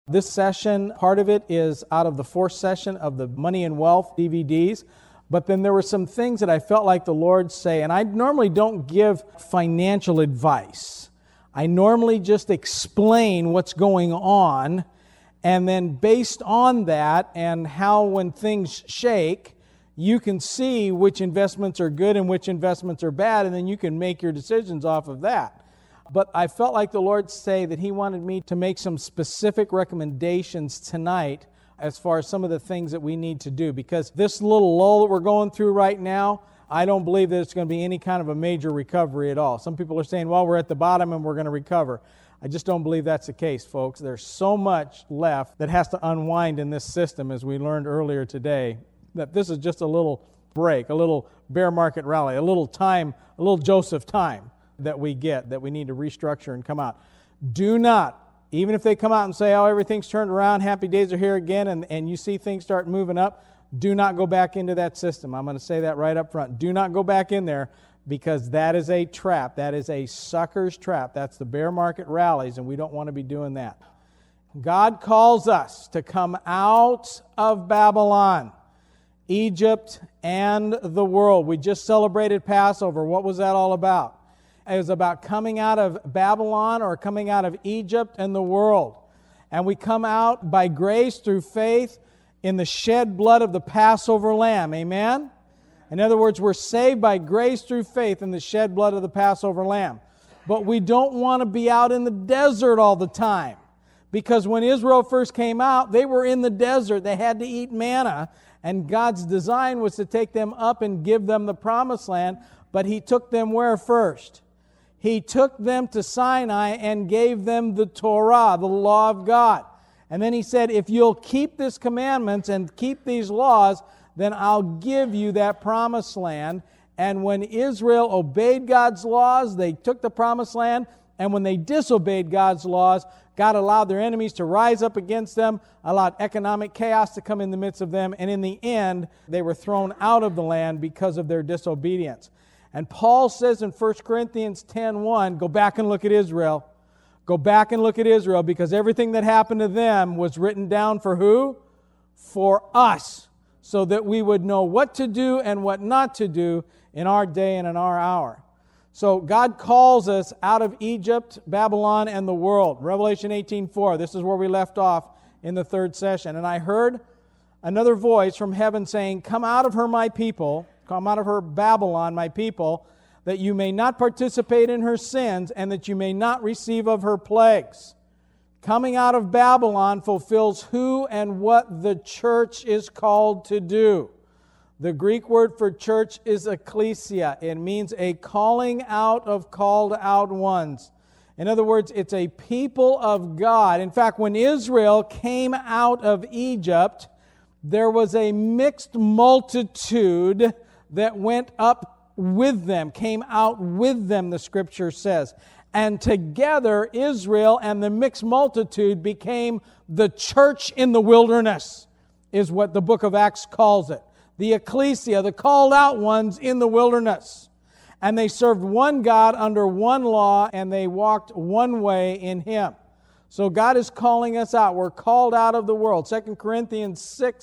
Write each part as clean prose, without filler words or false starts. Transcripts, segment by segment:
This session, part of it is out of the fourth session of the Money and Wealth DVDs. But then there were some things that I felt like the Lord say, and I normally don't give financial advice. I normally just explain what's going on, and then based on that and how when things shake, you can see which investments are good and which investments are bad, and then you can make your decisions off of that. But I felt like the Lord say that He wanted me to make some specific recommendations tonight as far as some of the things that we need to do. Because this little lull that we're going through right now, I don't believe that it's going to be any kind of a major recovery at all. Some people are saying, well, we're at the bottom and we're going to recover. I just don't believe that's the case, folks. There's so much left that has to unwind in this system, as we learned earlier today, that this is just a little break, a little bear market rally, a little time, a little Joseph time that we get, that we need to restructure and come out. Do not, even if they come out and say, oh, everything's turned around, happy days are here again, and you see things start moving up, do not go back into that system. I'm going to say that right up front. Do not go back in there, because that is a trap. That is a sucker's trap. That's the bear market rallies, and we don't want to be doing that. God calls us to come out of Babylon, Egypt, and the world. We just celebrated Passover. What was that all about? It was about coming out of Babylon or coming out of Egypt and the world. And we come out by grace through faith in the shed blood of the Passover lamb. Amen? In other words, we're saved by grace through faith in the shed blood of the Passover lamb. But we don't want to be out in the desert all the time. Because when Israel first came out, they were in the desert. They had to eat manna. And God's design was to take them up and give them the promised land. But He took them where first? He took them to Sinai and gave them the Torah, the law of God. And then He said, if you'll keep these commandments and keep these laws, then I'll give you that promised land. And when Israel obeyed God's laws, they took the promised land. And when they disobeyed God's laws, God allowed their enemies to rise up against them, allowed economic chaos to come in the midst of them, and in the end, they were thrown out of the land because of their disobedience. And Paul says in 1 Corinthians 10:1, go back and look at Israel. Go back and look at Israel, because everything that happened to them was written down for who? For us, so that we would know what to do and what not to do in our day and in our hour. So God calls us out of Egypt, Babylon, and the world. Revelation 18:4, this is where we left off in the third session. And I heard another voice from heaven saying, come out of her, my people, come out of her, Babylon, my people, that you may not participate in her sins and that you may not receive of her plagues. Coming out of Babylon fulfills who and what the church is called to do. The Greek word for church is ekklesia. It means a calling out of called out ones. In other words, it's a people of God. In fact, when Israel came out of Egypt, there was a mixed multitude that went up with them, came out with them, the Scripture says. And together, Israel and the mixed multitude became the church in the wilderness, is what the book of Acts calls it. The ekklesia, the called out ones in the wilderness. And they served one God under one law, and they walked one way in Him. So God is calling us out. We're called out of the world. 2 Corinthians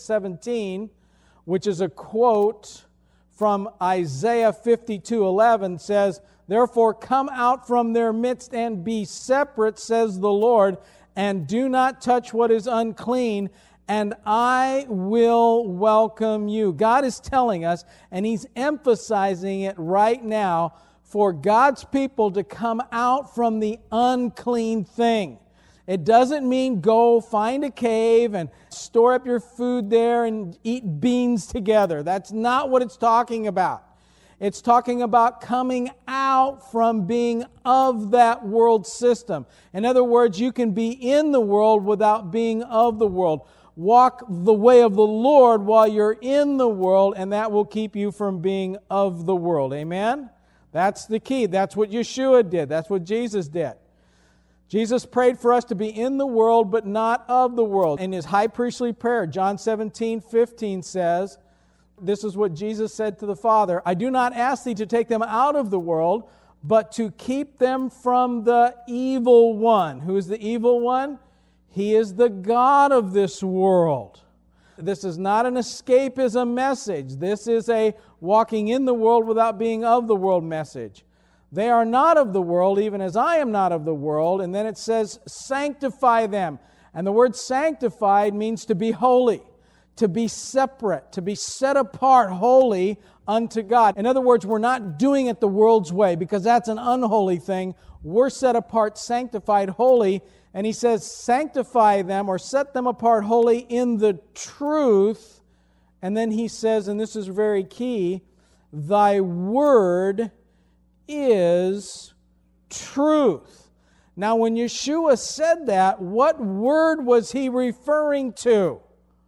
6:17, which is a quote from Isaiah 52:11, says, therefore come out from their midst and be separate, says the Lord, and do not touch what is unclean, and I will welcome you. God is telling us, and He's emphasizing it right now, for God's people to come out from the unclean thing. It doesn't mean go find a cave and store up your food there and eat beans together. That's not what it's talking about. It's talking about coming out from being of that world system. In other words, you can be in the world without being of the world. Walk the way of the Lord while you're in the world, and that will keep you from being of the world. Amen? That's the key. That's what Yeshua did. That's what Jesus did. Jesus prayed for us to be in the world, but not of the world. In His high priestly prayer, John 17:15 says, this is what Jesus said to the Father, I do not ask Thee to take them out of the world, but to keep them from the evil one. Who is the evil one? He is the God of this world. This is not an escapism message. This is a walking in the world without being of the world message. They are not of the world, even as I am not of the world. And then it says, sanctify them. And the word sanctified means to be holy, to be separate, to be set apart holy unto God. In other words, we're not doing it the world's way, because that's an unholy thing. We're set apart, sanctified, holy. And he says, sanctify them or set them apart holy in the truth. And then he says, and this is very key, thy word is truth. Now, when Yeshua said that, what word was he referring to?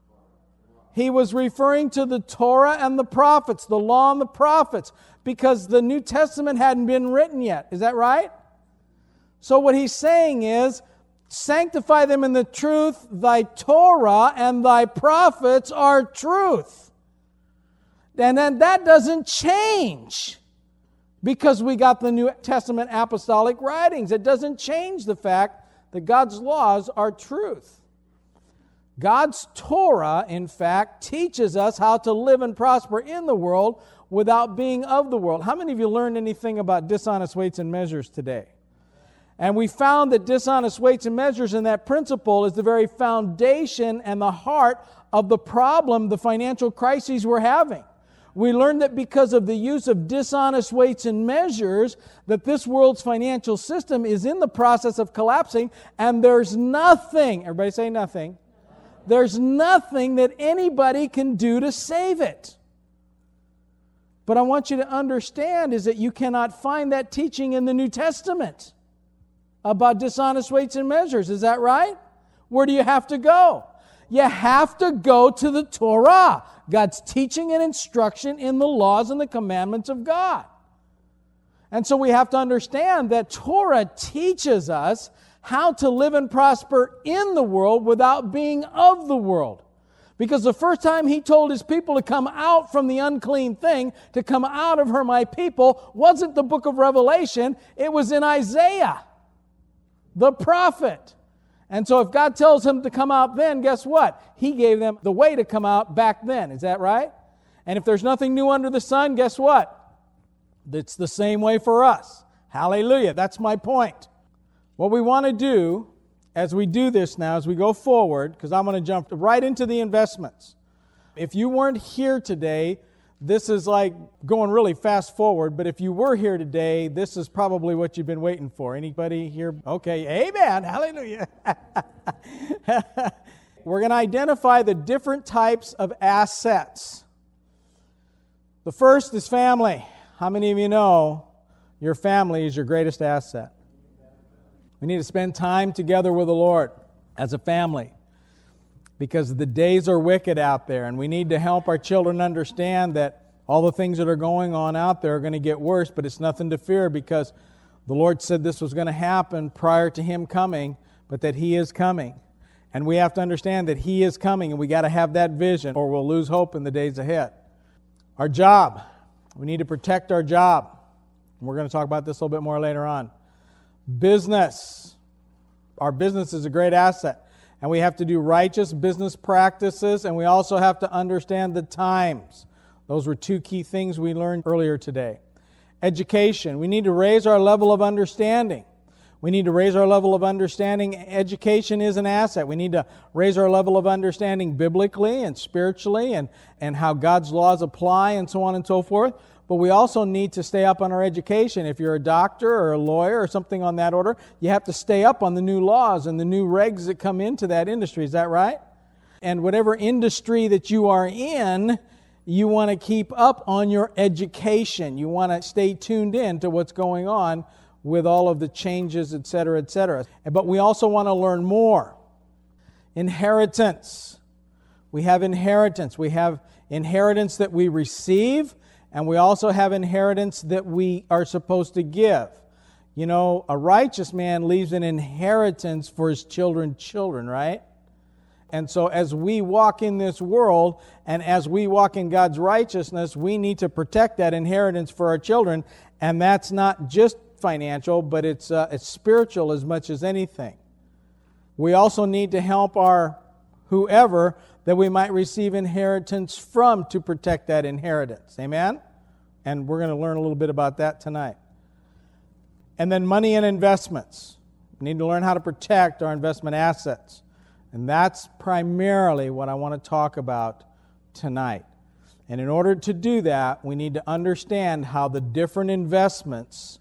He was referring to the Torah and the prophets, the law and the prophets, because the New Testament hadn't been written yet. Is that right? So what he's saying is, sanctify them in the truth. Thy Torah and thy prophets are truth. And then that doesn't change because we got the New Testament apostolic writings. It doesn't change the fact that God's laws are truth. God's Torah, in fact, teaches us how to live and prosper in the world without being of the world. How many of you learned anything about dishonest weights and measures today? And we found that dishonest weights and measures and that principle is the very foundation and the heart of the problem, the financial crises we're having. We learned that because of the use of dishonest weights and measures, that this world's financial system is in the process of collapsing, and there's nothing, everybody say nothing, there's nothing that anybody can do to save it. But I want you to understand is that you cannot find that teaching in the New Testament about dishonest weights and measures. Is that right? Where do you have to go? You have to go to the Torah, God's teaching and instruction in the laws and the commandments of God. And so we have to understand that Torah teaches us how to live and prosper in the world without being of the world. Because the first time he told his people to come out from the unclean thing, to come out of her, my people, wasn't the book of Revelation, it was in Isaiah, the prophet. And so if God tells him to come out then, guess what? He gave them the way to come out back then. Is that right? And if there's nothing new under the sun, guess what? It's the same way for us. Hallelujah. That's my point. What we want to do as we do this now, as we go forward, because I'm going to jump right into the investments. If you weren't here today, this is like going really fast forward, but if you were here today, this is probably what you've been waiting for. Anybody here? Okay, amen, hallelujah. We're going to identify the different types of assets. The first is family. How many of you know your family is your greatest asset? We need to spend time together with the Lord as a family because the days are wicked out there, and we need to help our children understand that all the things that are going on out there are going to get worse, but it's nothing to fear because the Lord said this was going to happen prior to Him coming, but that He is coming. And we have to understand that He is coming, and we got to have that vision or we'll lose hope in the days ahead. Our job. We need to protect our job. We're going to talk about this a little bit more later on. Business. Our business is a great asset. And we have to do righteous business practices, and we also have to understand the times. Those were two key things we learned earlier today. Education. We need to raise our level of understanding. We need to raise our level of understanding. Education is an asset. We need to raise our level of understanding biblically and spiritually and how God's laws apply and so on and so forth. But we also need to stay up on our education. If you're a doctor or a lawyer or something on that order, you have to stay up on the new laws and the new regs that come into that industry. Is that right? And whatever industry that you are in, you want to keep up on your education. You want to stay tuned in to what's going on with all of the changes, etc., etc. But we also want to learn more. Inheritance. We have inheritance. We have inheritance that we receive, and we also have inheritance that we are supposed to give. You know, a righteous man leaves an inheritance for his children, right? And so as we walk in this world and as we walk in God's righteousness, we need to protect that inheritance for our children. And that's not just financial, but it's spiritual as much as anything. We also need to help our whoever that we might receive inheritance from to protect that inheritance. Amen? And we're going to learn a little bit about that tonight. And then money and investments. We need to learn how to protect our investment assets. And that's primarily what I want to talk about tonight. And in order to do that, we need to understand how the different investments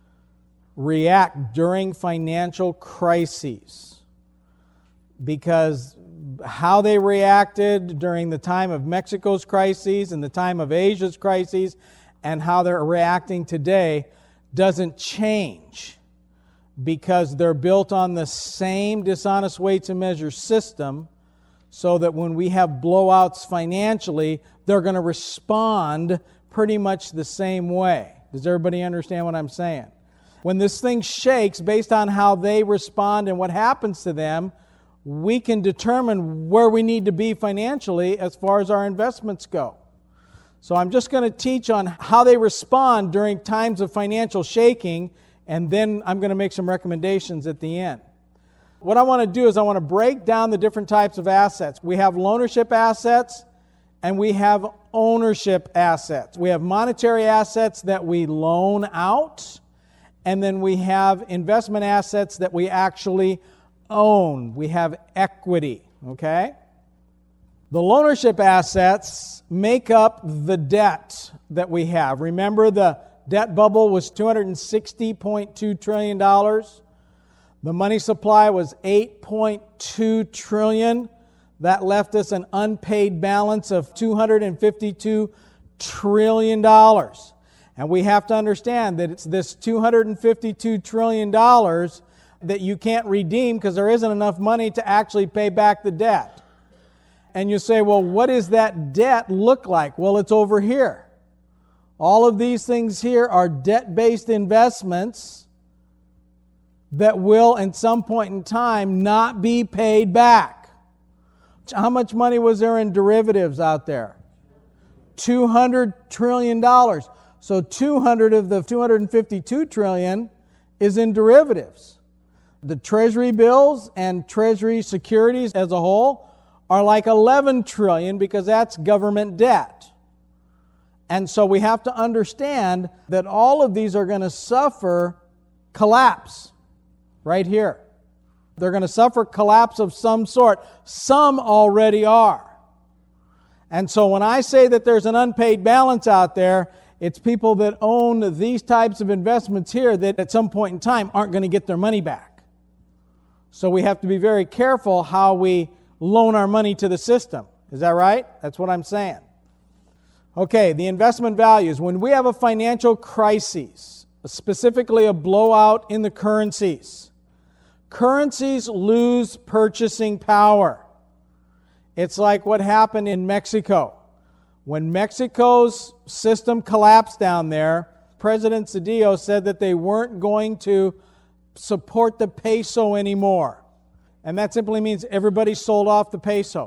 react during financial crises. Because how they reacted during the time of Mexico's crises and the time of Asia's crises and how they're reacting today doesn't change, because they're built on the same dishonest weights and measures system, so that when we have blowouts financially, they're going to respond pretty much the same way. Does everybody understand what I'm saying? When this thing shakes, based on how they respond and what happens to them, we can determine where we need to be financially as far as our investments go. So I'm just going to teach on how they respond during times of financial shaking, and then I'm going to make some recommendations at the end. What I want to do is I want to break down the different types of assets. We have loanership assets and we have ownership assets. We have monetary assets that we loan out, and then we have investment assets that we actually own. We have equity, okay? The loanership assets make up the debt that we have. Remember, the debt bubble was $260.2 trillion. The money supply was $8.2 trillion. That left us an unpaid balance of $252 trillion. And we have to understand that it's this $252 trillion that you can't redeem because there isn't enough money to actually pay back the debt. And you say, well, what does that debt look like? Well, it's over here. All of these things here are debt-based investments that will, at some point in time, not be paid back. How much money was there in derivatives out there? $200 trillion. So 200 of the 252 trillion is in derivatives. The Treasury bills and Treasury securities as a whole are like 11 trillion because that's government debt. And so we have to understand that all of these are going to suffer collapse right here. They're going to suffer collapse of some sort. Some already are. And so when I say that there's an unpaid balance out there, it's people that own these types of investments here that at some point in time aren't going to get their money back. So we have to be very careful how we loan our money to the system. Is that right? That's what I'm saying. Okay, the investment values. When we have a financial crisis, specifically a blowout in the currencies, currencies lose purchasing power. It's like what happened in Mexico. When Mexico's system collapsed down there, President Zedillo said that they weren't going to support the peso anymore. And that simply means everybody sold off the peso.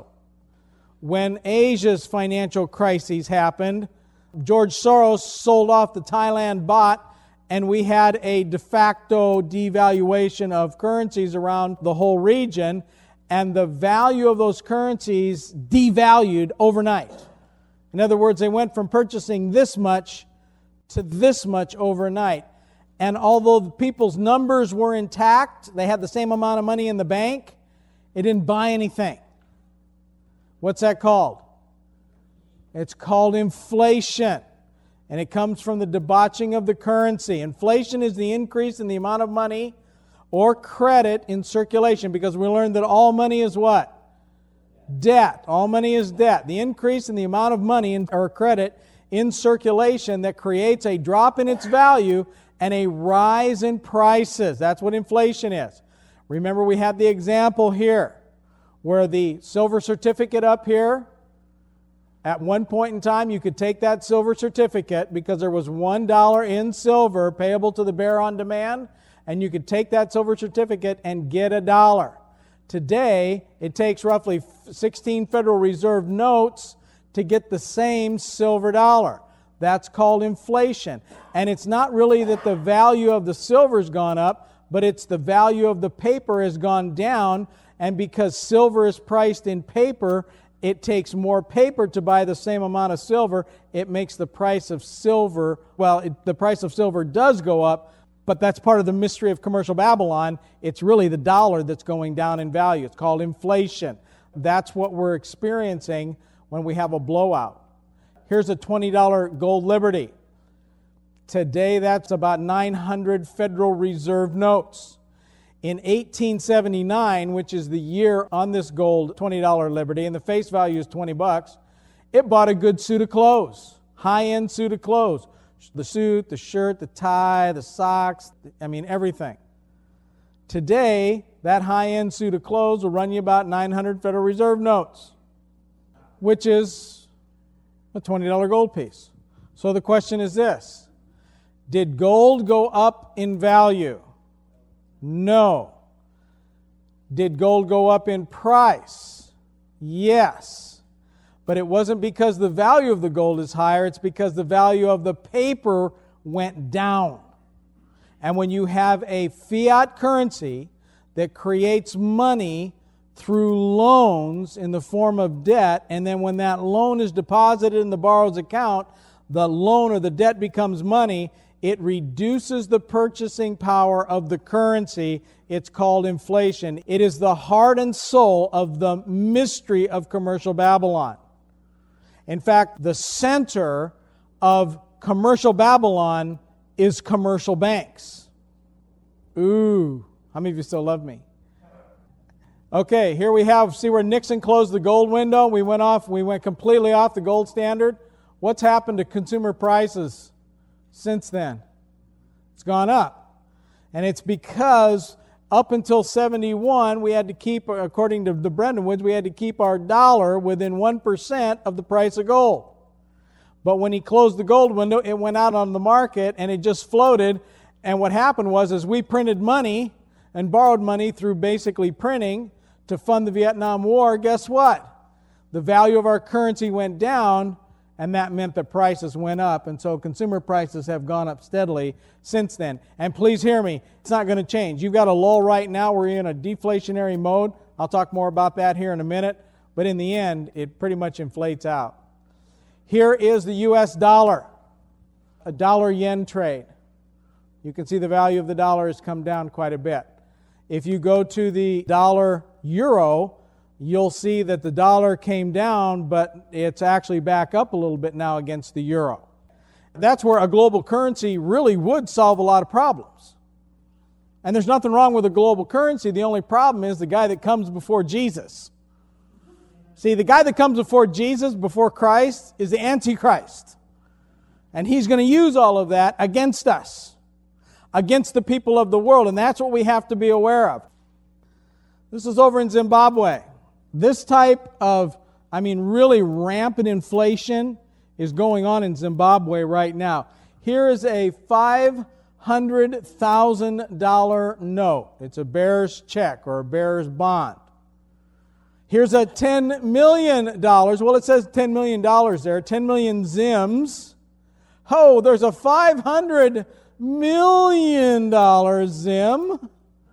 When Asia's financial crises happened, George Soros sold off the Thailand baht, and we had a de facto devaluation of currencies around the whole region, and the value of those currencies devalued overnight. In other words, they went from purchasing this much to this much overnight. And although the people's numbers were intact, they had the same amount of money in the bank, it didn't buy anything. What's that called? It's called inflation. And it comes from the debauching of the currency. Inflation is the increase in the amount of money or credit in circulation, because we learned that all money is what? Debt. All money is debt. The increase in the amount of money or credit in circulation that creates a drop in its value and a rise in prices. That's what inflation is. Remember, we had the example here where the silver certificate up here, at one point in time, you could take that silver certificate because there was $1 in silver payable to the bearer on demand, and you could take that silver certificate and get $1. Today, it takes roughly 16 Federal Reserve notes to get the same silver dollar. That's called inflation. And it's not really that the value of the silver's gone up, but it's the value of the paper has gone down, and because silver is priced in paper, it takes more paper to buy the same amount of silver. It makes the price of silver, the price of silver does go up, but that's part of the mystery of commercial Babylon. It's really the dollar that's going down in value. It's called inflation. That's what we're experiencing when we have a blowout. Here's a $20 gold Liberty. Today, that's about 900 Federal Reserve notes. In 1879, which is the year on this gold $20 Liberty, and the face value is $20, it bought a good suit of clothes, high-end suit of clothes. The suit, the shirt, the tie, the socks, everything. Today, that high-end suit of clothes will run you about 900 Federal Reserve notes, which is a $20 gold piece. So the question is this: did gold go up in value? No. Did gold go up in price? Yes. But it wasn't because the value of the gold is higher, it's because the value of the paper went down. And when you have a fiat currency that creates money through loans in the form of debt, and then when that loan is deposited in the borrower's account, the loan or the debt becomes money, it reduces the purchasing power of the currency. It's called inflation. It is the heart and soul of the mystery of commercial Babylon. In fact, the center of commercial Babylon is commercial banks. Ooh, how many of you still love me? Okay, here we have, see where Nixon closed the gold window? We went completely off the gold standard. What's happened to consumer prices since then? It's gone up. And it's because up until 71, we had to keep, according to the Bretton Woods, we had to keep our dollar within 1% of the price of gold. But when he closed the gold window, it went out on the market and it just floated. And what happened was, as we printed money and borrowed money through basically printing to fund the Vietnam War, guess what? The value of our currency went down, and that meant that prices went up. And so consumer prices have gone up steadily since then. And please hear me, it's not going to change. You've got a lull right now. We're in a deflationary mode. I'll talk more about that here in a minute. But in the end, it pretty much inflates out. Here is the U.S. dollar, a dollar-yen trade. You can see the value of the dollar has come down quite a bit. If you go to the dollar-euro, you'll see that the dollar came down, but it's actually back up a little bit now against the euro. That's where a global currency really would solve a lot of problems. And there's nothing wrong with a global currency. The only problem is the guy that comes before Jesus. See, the guy that comes before Jesus, before Christ, is the Antichrist. And he's going to use all of that against us, against the people of the world. And that's what we have to be aware of. This is over in Zimbabwe. This type of, really rampant inflation is going on in Zimbabwe right now. Here is a $500,000 note. It's a bearer's check or a bearer's bond. Here's a $10 million. Well, it says $10 million there. 10 million ZIMs. Oh, there's a $500 million ZIM.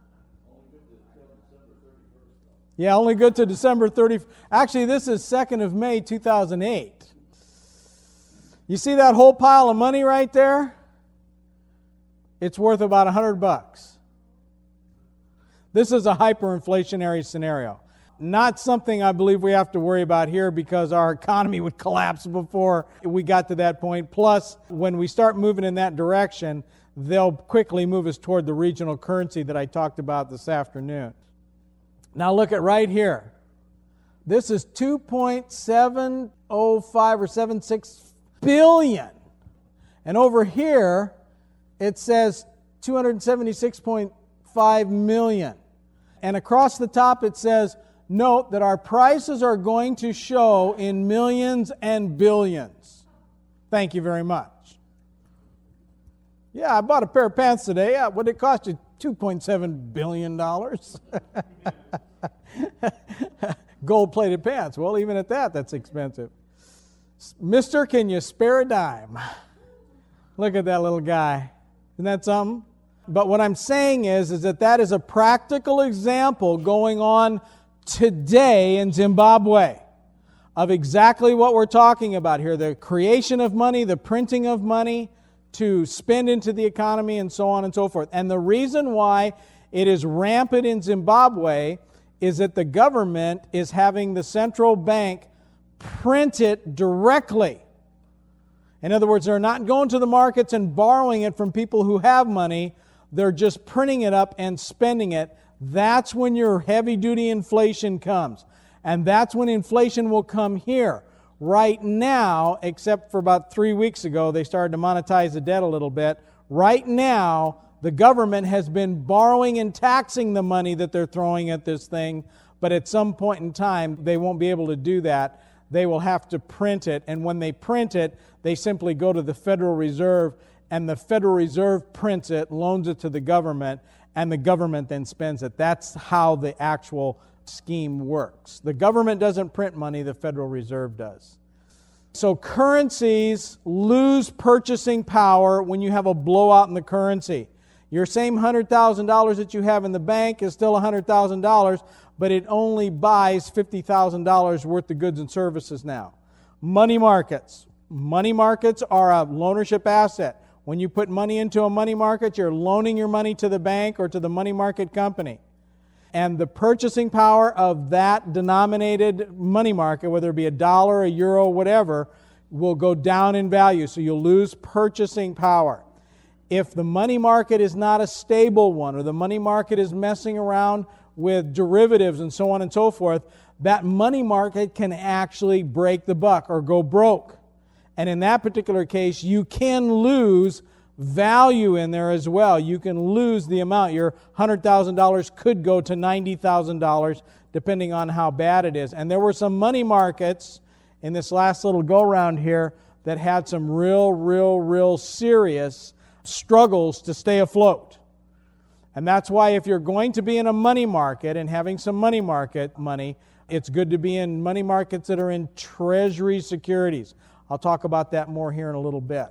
Yeah, only good to December 30th. Actually, this is 2nd of May, 2008. You see that whole pile of money right there? It's worth about $100. This is a hyperinflationary scenario. Not something I believe we have to worry about here because our economy would collapse before we got to that point. Plus, when we start moving in that direction, they'll quickly move us toward the regional currency that I talked about this afternoon. Now look at right here. This is 2.705 or 76 billion. And over here, it says 276.5 million. And across the top it says, note that our prices are going to show in millions and billions. Thank you very much. Yeah, I bought a pair of pants today. Yeah, what did it cost you? $2.7 billion. Gold-plated pants. Well, even at that, that's expensive. Mister, can you spare a dime? Look at that little guy. Isn't that something? But what I'm saying is that is a practical example going on today in Zimbabwe of exactly what we're talking about here. The creation of money, the printing of money to spend into the economy and so on and so forth. And the reason why it is rampant in Zimbabwe is that the government is having the central bank print it directly. In other words, they're not going to the markets and borrowing it from people who have money. They're just printing it up and spending it. That's when your heavy-duty inflation comes. And that's when inflation will come here. Right now, except for about 3 weeks ago, they started to monetize the debt a little bit. Right now, the government has been borrowing and taxing the money that they're throwing at this thing. But at some point in time, they won't be able to do that. They will have to print it. And when they print it, they simply go to the Federal Reserve, and the Federal Reserve prints it, loans it to the government, and the government then spends it. That's how the actual scheme works. The government doesn't print money, the Federal Reserve does. So currencies lose purchasing power when you have a blowout in the currency. Your same $100,000 that you have in the bank is still $100,000, but it only buys $50,000 worth of goods and services now. Money markets. Money markets are a loanership asset. When you put money into a money market, you're loaning your money to the bank or to the money market company. And the purchasing power of that denominated money market, whether it be $1, a euro, whatever, will go down in value. So you'll lose purchasing power. If the money market is not a stable one, or the money market is messing around with derivatives and so on and so forth, that money market can actually break the buck or go broke. And in that particular case, you can lose value in there as well. You can lose the amount. Your $100,000 could go to $90,000 depending on how bad it is. And there were some money markets in this last little go-round here that had some real serious struggles to stay afloat. And that's why if you're going to be in a money market and having some money market money, it's good to be in money markets that are in Treasury securities. I'll talk about that more here in a little bit.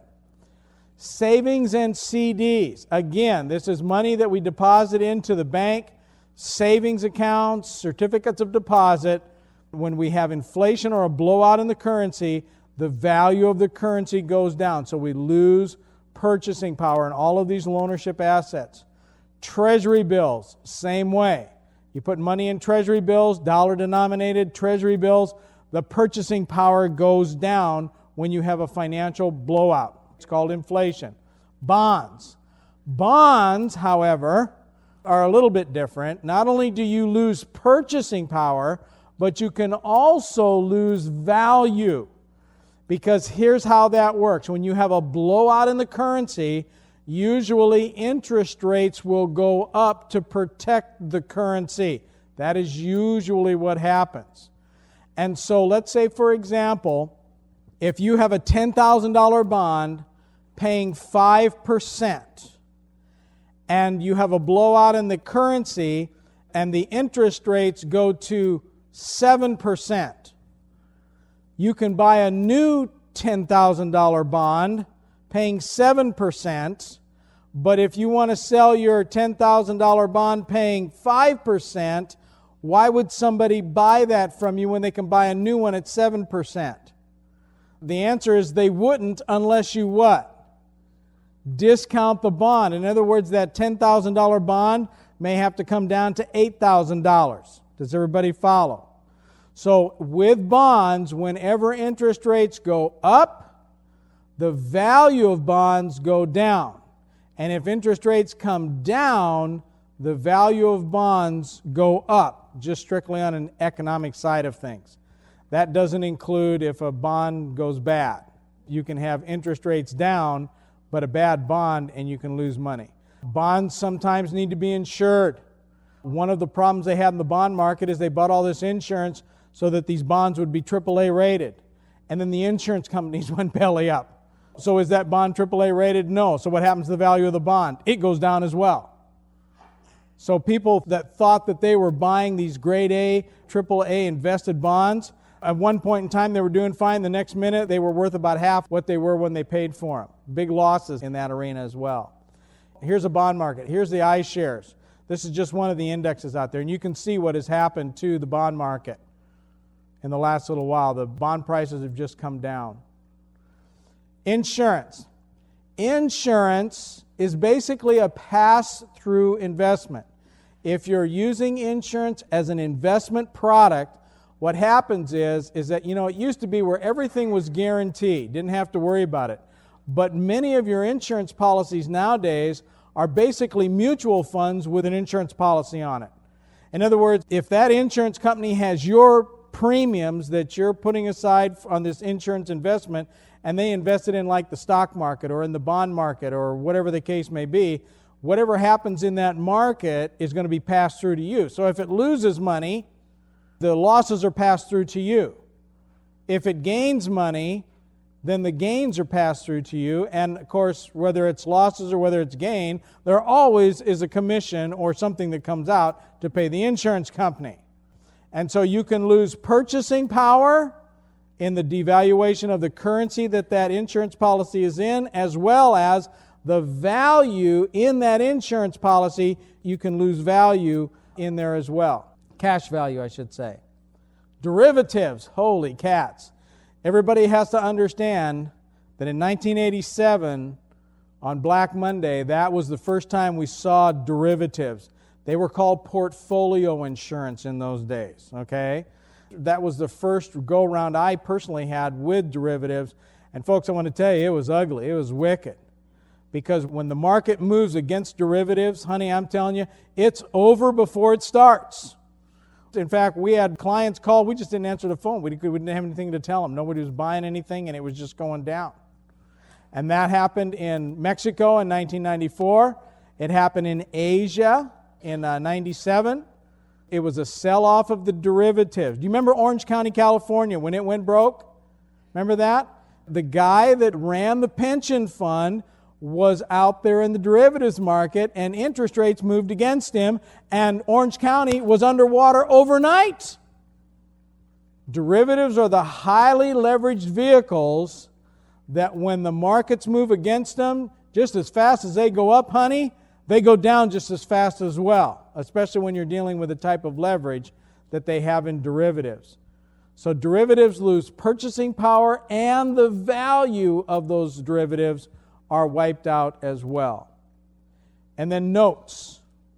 Savings and CDs. Again, this is money that we deposit into the bank, savings accounts, certificates of deposit. When we have inflation or a blowout in the currency, the value of the currency goes down. So we lose purchasing power in all of these loanership assets. Treasury bills, same way. You put money in Treasury bills, dollar-denominated Treasury bills, the purchasing power goes down when you have a financial blowout. It's called inflation. Bonds. Bonds, however, are a little bit different. Not only do you lose purchasing power, but you can also lose value. Because here's how that works. When you have a blowout in the currency, usually interest rates will go up to protect the currency. That is usually what happens. And so let's say, for example, if you have a $10,000 bond paying 5%, and you have a blowout in the currency, and the interest rates go to 7%, you can buy a new $10,000 bond paying 7%, but if you want to sell your $10,000 bond paying 5%, why would somebody buy that from you when they can buy a new one at 7%? The answer is they wouldn't unless you what? Discount the bond. In other words, that $10,000 bond may have to come down to $8,000. Does everybody follow? So with bonds, whenever interest rates go up, the value of bonds go down. And if interest rates come down, the value of bonds go up, just strictly on an economic side of things. That doesn't include if a bond goes bad. You can have interest rates down, but a bad bond, and you can lose money. Bonds sometimes need to be insured. One of the problems they had in the bond market is they bought all this insurance so that these bonds would be AAA rated. And then the insurance companies went belly up. So is that bond AAA rated? No. So what happens to the value of the bond? It goes down as well. So people that thought that they were buying these grade A, AAA invested bonds, at one point in time they were doing fine. The next minute they were worth about half what they were when they paid for them. Big losses in that arena as well. Here's a bond market. Here's the iShares. This is just one of the indexes out there, and you can see what has happened to the bond market in the last little while. The bond prices have just come down. Insurance. Insurance is basically a pass-through investment. If you're using insurance as an investment product, what happens is that, it used to be where everything was guaranteed, didn't have to worry about it. But many of your insurance policies nowadays are basically mutual funds with an insurance policy on it. In other words, if that insurance company has your premiums that you're putting aside on this insurance investment, and they invest it in like the stock market or in the bond market or whatever the case may be, whatever happens in that market is going to be passed through to you. So if it loses money, the losses are passed through to you. If it gains money, then the gains are passed through to you. And of course, whether it's losses or whether it's gain, there always is a commission or something that comes out to pay the insurance company. And so you can lose purchasing power in the devaluation of the currency that insurance policy is in, as well as the value in that insurance policy. You can lose value in there as well. Cash value, I should say. Derivatives, holy cats. Everybody has to understand that in 1987, on Black Monday, that was the first time we saw derivatives. They were called portfolio insurance in those days, okay? That was the first go-around I personally had with derivatives. And folks, I want to tell you, it was ugly. It was wicked. Because when the market moves against derivatives, honey, I'm telling you, it's over before it starts. In fact, we had clients call, we just didn't answer the phone. We didn't have anything to tell them. Nobody was buying anything, and it was just going down. And that happened in Mexico in 1994. It happened in Asia in 97. It was a sell-off of the derivatives. Do you remember Orange County, California, when it went broke? Remember that? The guy that ran the pension fund was out there in the derivatives market, and interest rates moved against him, and Orange County was underwater overnight. Derivatives are the highly leveraged vehicles that when the markets move against them, just as fast as they go up, honey, they go down just as fast as well, especially when you're dealing with the type of leverage that they have in derivatives. So derivatives lose purchasing power, and the value of those derivatives are wiped out as well. And then notes.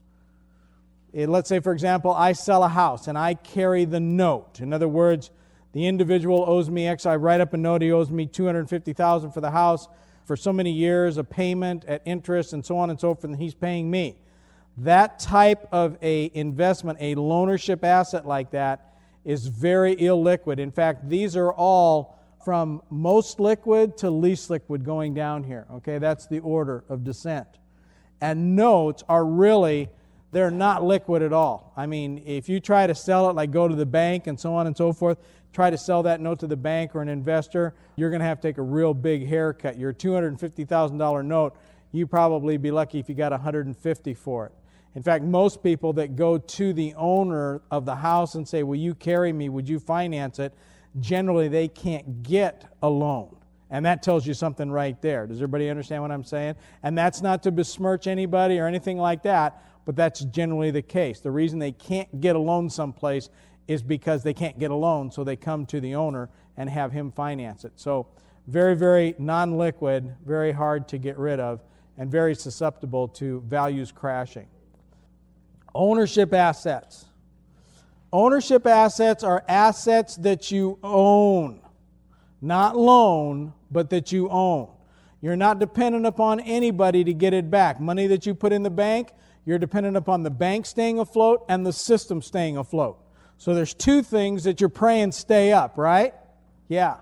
Let's say, for example, I sell a house and I carry the note. In other words, the individual owes me X. I write up a note, he owes me $250,000 for the house for so many years, a payment at interest and so on and so forth, and he's paying me. That type of a investment, a loanership asset like that, is very illiquid. In fact, these are all from most liquid to least liquid going down here. Okay, that's the order of descent. And notes are really, they're not liquid at all. I mean, if you try to sell it, like go to the bank and so on and so forth, try to sell that note to the bank or an investor, you're going to have to take a real big haircut. Your $250,000 note, you probably be lucky if you got $150 for it. In fact, most people that go to the owner of the house and say, will you carry me, would you finance it, generally they can't get a loan. And that tells you something right there. Does everybody understand what I'm saying? And that's not to besmirch anybody or anything like that, but that's generally the case. The reason they can't get a loan someplace is because they can't get a loan, so they come to the owner and have him finance it. So very, very non-liquid, very hard to get rid of, and very susceptible to values crashing. Ownership assets. Ownership assets are assets that you own. Not loan, but that you own. You're not dependent upon anybody to get it back. Money that you put in the bank, you're dependent upon the bank staying afloat and the system staying afloat. So there's two things that you're praying stay up, right? Yeah.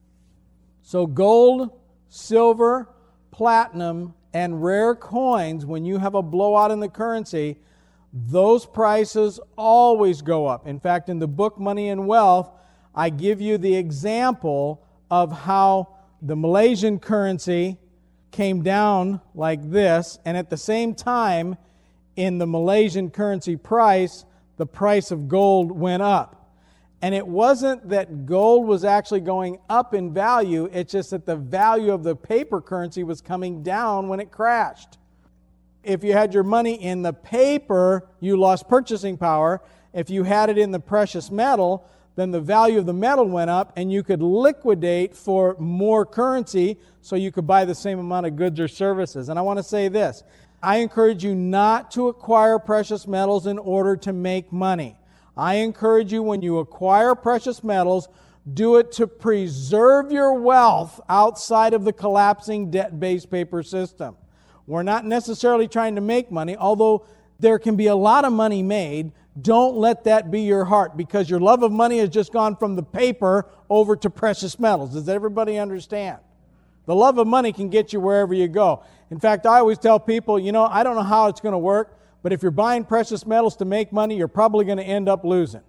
So gold, silver, platinum, and rare coins, when you have a blowout in the currency, those prices always go up. In fact, in the book Money and Wealth, I give you the example of how the Malaysian currency came down like this, and at the same time, in the Malaysian currency price, the price of gold went up. And it wasn't that gold was actually going up in value, it's just that the value of the paper currency was coming down when it crashed. If you had your money in the paper, you lost purchasing power. If you had it in the precious metal, then the value of the metal went up and you could liquidate for more currency so you could buy the same amount of goods or services. And I want to say this. I encourage you not to acquire precious metals in order to make money. I encourage you, when you acquire precious metals, do it to preserve your wealth outside of the collapsing debt-based paper system. We're not necessarily trying to make money, although there can be a lot of money made. Don't let that be your heart, because your love of money has just gone from the paper over to precious metals. Does everybody understand? The love of money can get you wherever you go. In fact, I always tell people, I don't know how it's going to work, but if you're buying precious metals to make money, you're probably going to end up losing.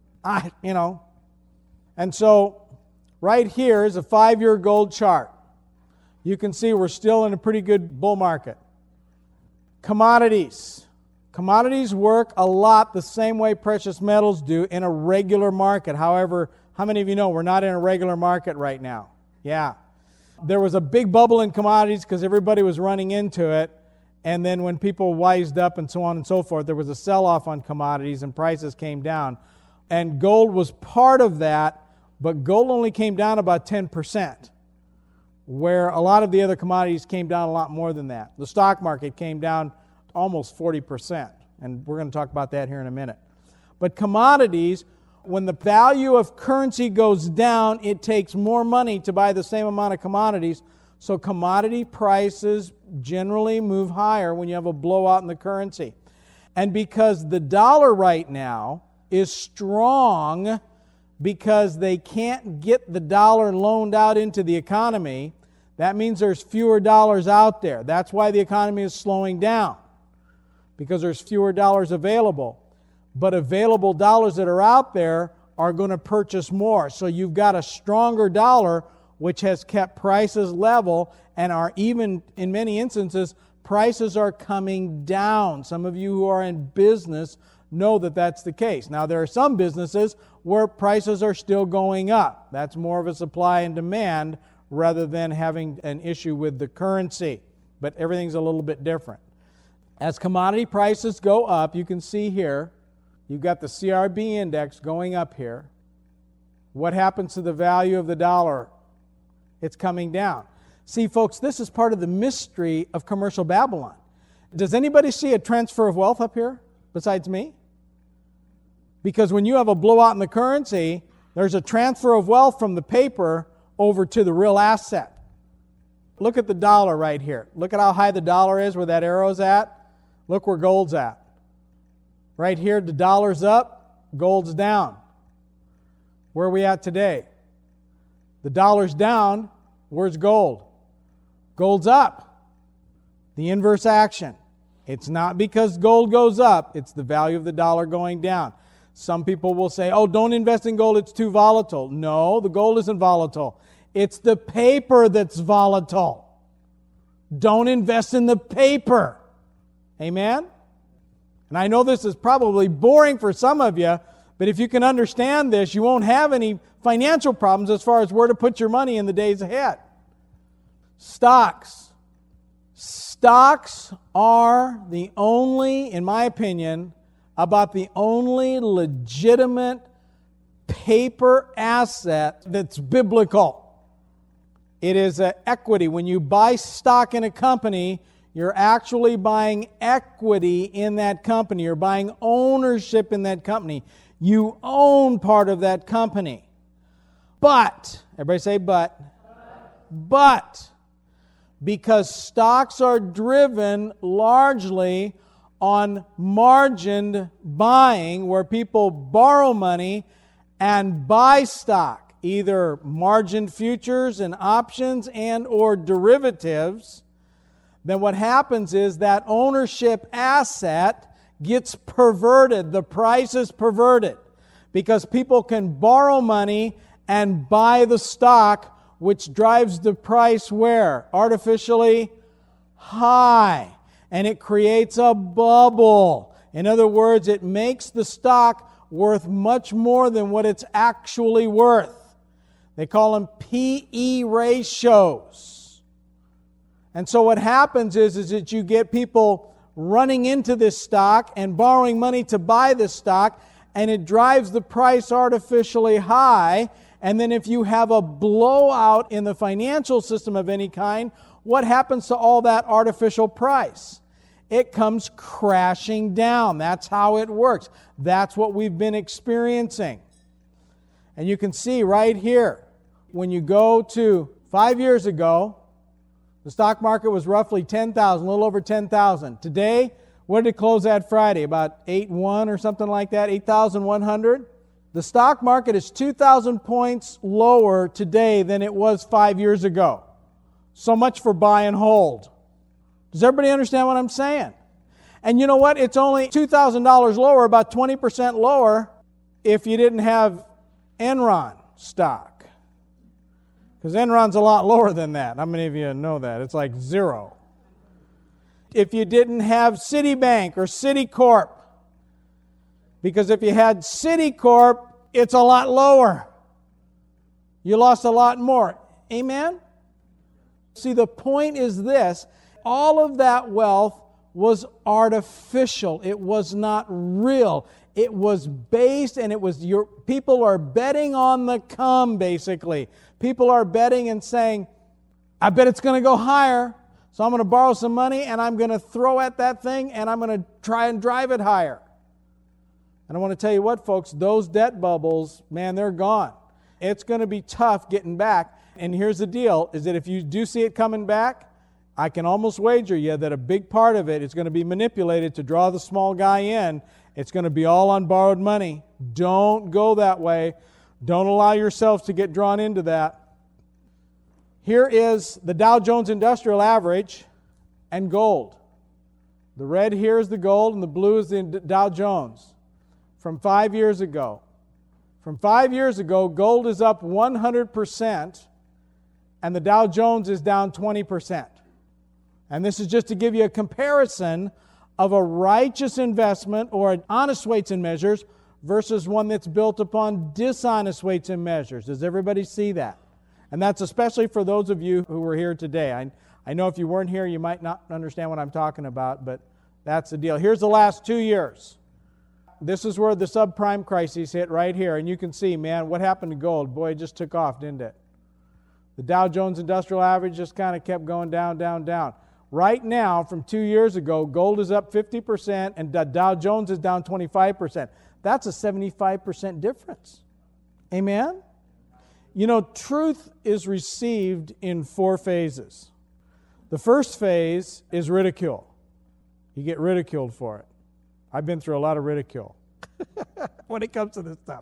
And so, right here is a 5-year gold chart. You can see we're still in a pretty good bull market. Commodities. Commodities work a lot the same way precious metals do in a regular market. However, how many of you know we're not in a regular market right now? Yeah. There was a big bubble in commodities because everybody was running into it. And then when people wised up and so on and so forth, there was a sell-off on commodities and prices came down. And gold was part of that, but gold only came down about 10%, where a lot of the other commodities came down a lot more than that. The stock market came down almost 40%, and we're going to talk about that here in a minute. But commodities, when the value of currency goes down, it takes more money to buy the same amount of commodities. So commodity prices generally move higher when you have a blowout in the currency. And because the dollar right now is strong, because they can't get the dollar loaned out into the economy, that means there's fewer dollars out there. That's why the economy is slowing down, because there's fewer dollars available. But available dollars that are out there are going to purchase more. So you've got a stronger dollar, which has kept prices level, and are even, in many instances, prices are coming down. Some of you who are in business know that that's the case. Now, there are some businesses where prices are still going up. That's more of a supply and demand rather than having an issue with the currency. But everything's a little bit different. As commodity prices go up, you can see here, you've got the CRB index going up here. What happens to the value of the dollar? It's coming down. See, folks, this is part of the mystery of commercial Babylon. Does anybody see a transfer of wealth up here besides me? Because when you have a blowout in the currency, there's a transfer of wealth from the paper over to the real asset. Look at the dollar right here. Look at how high the dollar is, where that arrow's at. Look where gold's at. Right here, the dollar's up, gold's down. Where are we at today? The dollar's down, where's gold? Gold's up. The inverse action. It's not because gold goes up, it's the value of the dollar going down. Some people will say, oh, don't invest in gold, it's too volatile. No, the gold isn't volatile. It's the paper that's volatile. Don't invest in the paper. Amen? And I know this is probably boring for some of you, but if you can understand this, you won't have any financial problems as far as where to put your money in the days ahead. Stocks. Stocks are the only, in my opinion, about the only legitimate paper asset that's biblical. It is an equity. When you buy stock in a company, you're actually buying equity in that company. You're buying ownership in that company. You own part of that company. But, everybody say but. But, because stocks are driven largely on margined buying, where people borrow money and buy stock, either margined futures and options and or derivatives, then what happens is that ownership asset gets perverted. The price is perverted because people can borrow money and buy the stock, which drives the price where? Artificially high. And it creates a bubble. In other words, it makes the stock worth much more than what it's actually worth. They call them P/E ratios. And so what happens is that you get people running into this stock and borrowing money to buy this stock, and it drives the price artificially high. And then if you have a blowout in the financial system of any kind, what happens to all that artificial price? It comes crashing down. That's how it works. That's what we've been experiencing. And you can see right here, when you go to 5 years ago, the stock market was roughly 10,000, a little over 10,000. Today, what did it close at Friday? About 8.1 or something like that, 8,100? The stock market is 2,000 points lower today than it was 5 years ago. So much for buy and hold. Does everybody understand what I'm saying? And you know what? It's only $2,000 lower, about 20% lower, if you didn't have Enron stock. Because Enron's a lot lower than that. How many of you know that? It's like zero. If you didn't have Citibank or Citicorp, because if you had Citicorp, it's a lot lower. You lost a lot more. Amen? See, the point is this. All of that wealth was artificial. It was not real. It was based, and it was people are betting on the come, basically. People are betting and saying, I bet it's going to go higher, so I'm going to borrow some money, and I'm going to throw at that thing, and I'm going to try and drive it higher. And I want to tell you what, folks, those debt bubbles, man, they're gone. It's going to be tough getting back. And here's the deal, is that if you do see it coming back, I can almost wager you that a big part of it is going to be manipulated to draw the small guy in. It's going to be all on borrowed money. Don't go that way. Don't allow yourselves to get drawn into that. Here is the Dow Jones Industrial Average and gold. The red here is the gold and the blue is the Dow Jones from 5 years ago. From 5 years ago, gold is up 100% and the Dow Jones is down 20%. And this is just to give you a comparison of a righteous investment or an honest weights and measures versus one that's built upon dishonest weights and measures. Does everybody see that? And that's especially for those of you who were here today. I know if you weren't here, you might not understand what I'm talking about, but that's the deal. Here's the last 2 years. This is where the subprime crisis hit right here. And you can see, man, what happened to gold? Boy, it just took off, didn't it? The Dow Jones Industrial Average just kind of kept going down, down, down. Right now, from 2 years ago, gold is up 50% and the Dow Jones is down 25%. That's a 75% difference. Amen? You know, truth is received in 4 phases. The first phase is ridicule. You get ridiculed for it. I've been through a lot of ridicule when it comes to this stuff.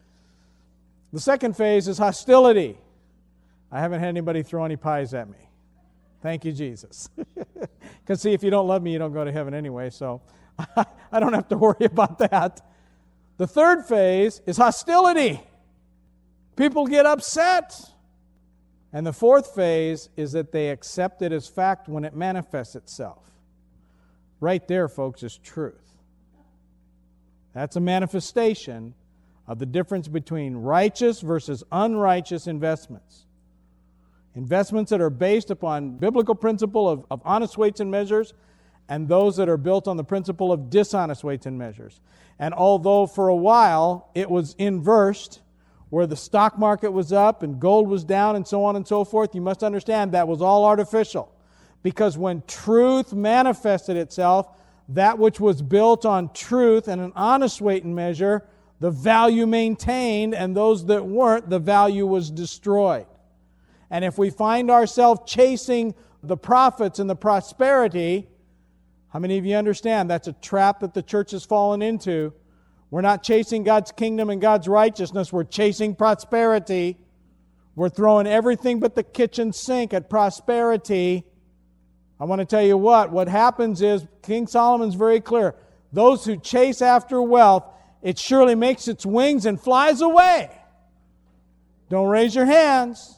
The second phase is hostility. I haven't had anybody throw any pies at me. Thank you, Jesus. Because see, if you don't love me, you don't go to heaven anyway, so I don't have to worry about that. The third phase is hostility. People get upset. And the fourth phase is that they accept it as fact when it manifests itself. Right there, folks, is truth. That's a manifestation of the difference between righteous versus unrighteous investments. Investments that are based upon biblical principle of honest weights and measures, and those that are built on the principle of dishonest weights and measures. And although for a while it was inversed, where the stock market was up and gold was down and so on and so forth, you must understand that was all artificial. Because when truth manifested itself, that which was built on truth and an honest weight and measure, the value maintained, and those that weren't, the value was destroyed. And if we find ourselves chasing the profits and the prosperity, how many of you understand that's a trap that the church has fallen into? We're not chasing God's kingdom and God's righteousness. We're chasing prosperity. We're throwing everything but the kitchen sink at prosperity. I want to tell you what happens is, King Solomon's very clear, those who chase after wealth, it surely makes its wings and flies away. Don't raise your hands.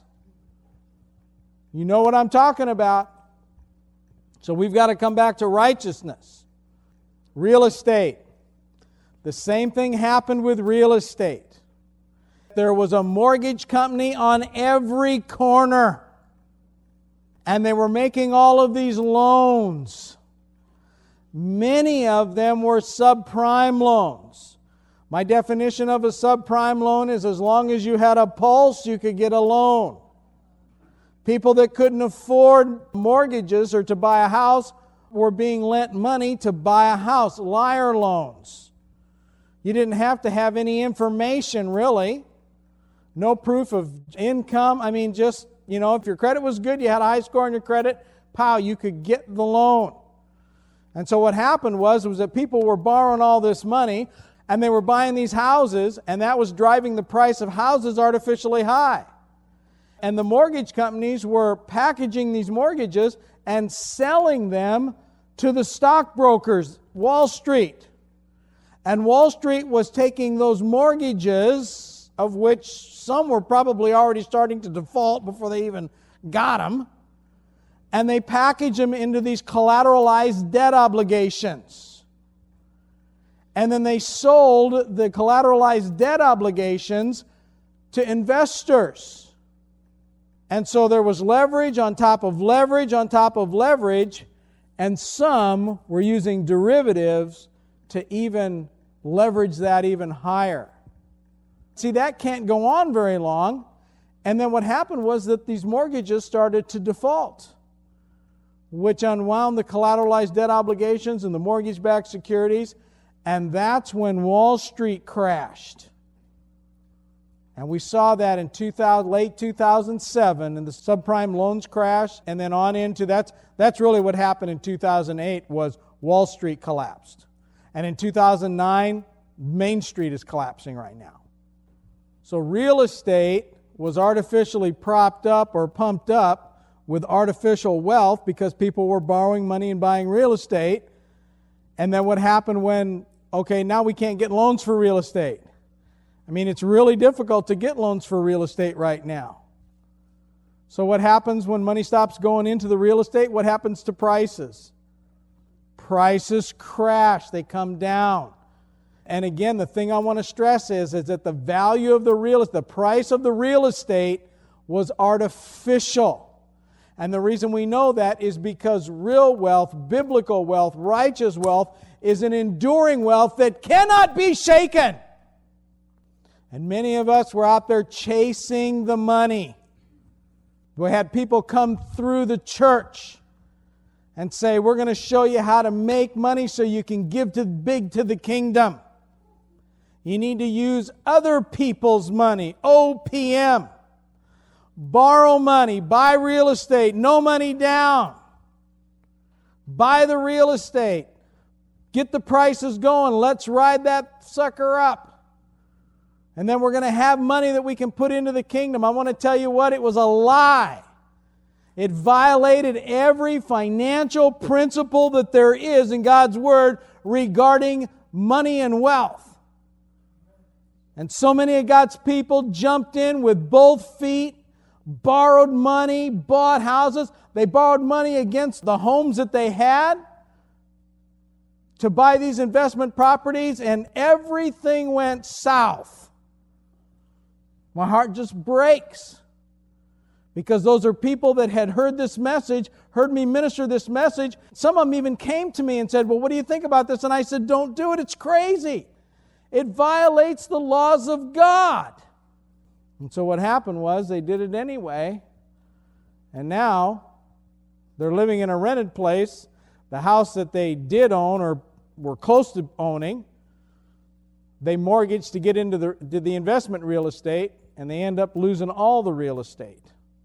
You know what I'm talking about. So we've got to come back to righteousness. Real estate. The same thing happened with real estate. There was a mortgage company on every corner. And they were making all of these loans. Many of them were subprime loans. My definition of a subprime loan is as long as you had a pulse, you could get a loan. People that couldn't afford mortgages or to buy a house were being lent money to buy a house, liar loans. You didn't have to have any information, really. No proof of income. I mean, just, if your credit was good, you had a high score on your credit, you could get the loan. And so what happened was that people were borrowing all this money, and they were buying these houses, and that was driving the price of houses artificially high. And the mortgage companies were packaging these mortgages and selling them to the stockbrokers, Wall Street. And Wall Street was taking those mortgages, of which some were probably already starting to default before they even got them, and they packaged them into these collateralized debt obligations. And then they sold the collateralized debt obligations to investors. And so there was leverage on top of leverage on top of leverage, and some were using derivatives to even leverage that even higher. See, that can't go on very long. And then what happened was that these mortgages started to default, which unwound the collateralized debt obligations and the mortgage-backed securities, and that's when Wall Street crashed. And we saw that in late 2007, and the subprime loans crashed, and then on into that's really what happened in 2008 was Wall Street collapsed. And in 2009, Main Street is collapsing right now. So real estate was artificially propped up or pumped up with artificial wealth because people were borrowing money and buying real estate. And then what happened when, now we can't get loans for real estate. I mean, it's really difficult to get loans for real estate right now. So what happens when money stops going into the real estate? What happens to prices? Prices crash. They come down. And again, the thing I want to stress is that the value of the price of the real estate was artificial. And the reason we know that is because real wealth, biblical wealth, righteous wealth is an enduring wealth that cannot be shaken. And many of us were out there chasing the money. We had people come through the church and say, we're going to show you how to make money so you can give big to the kingdom. You need to use other people's money, OPM. Borrow money, buy real estate, no money down. Buy the real estate. Get the prices going. Let's ride that sucker up. And then we're going to have money that we can put into the kingdom. I want to tell you what, it was a lie. It violated every financial principle that there is in God's Word regarding money and wealth. And so many of God's people jumped in with both feet, borrowed money, bought houses. They borrowed money against the homes that they had to buy these investment properties, and everything went south. My heart just breaks because those are people that had heard this message, heard me minister this message. Some of them even came to me and said, well, what do you think about this? And I said, don't do it. It's crazy. It violates the laws of God. And so what happened was they did it anyway. And now they're living in a rented place. The house that they did own or were close to owning, they mortgaged to get into the investment real estate, and they end up losing all the real estate.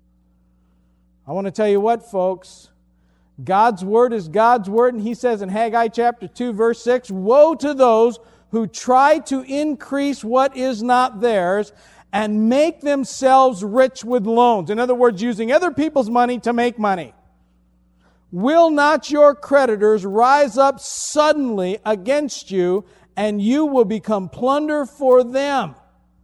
I want to tell you what, folks. God's Word is God's Word, and He says in Haggai chapter 2, verse 6, woe to those who try to increase what is not theirs and make themselves rich with loans. In other words, using other people's money to make money. Will not your creditors rise up suddenly against you, and you will become plunder for them?